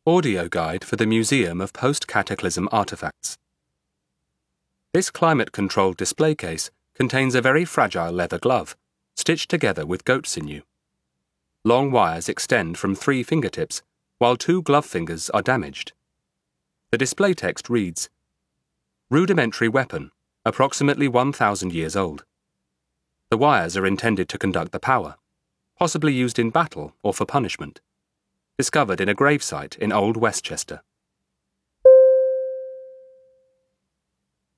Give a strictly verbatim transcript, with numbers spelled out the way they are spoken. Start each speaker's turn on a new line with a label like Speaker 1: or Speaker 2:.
Speaker 1: Audio Guide for the Museum of Post-Cataclysm Artifacts. This climate-controlled display case contains a very fragile leather glove, stitched together with goat sinew. Long wires extend from three fingertips, while two glove fingers are damaged. The display text reads, "Rudimentary weapon, approximately one thousand years old." The wires are intended to conduct the power, possibly used in battle or for punishment. Discovered in a gravesite in Old Westchester.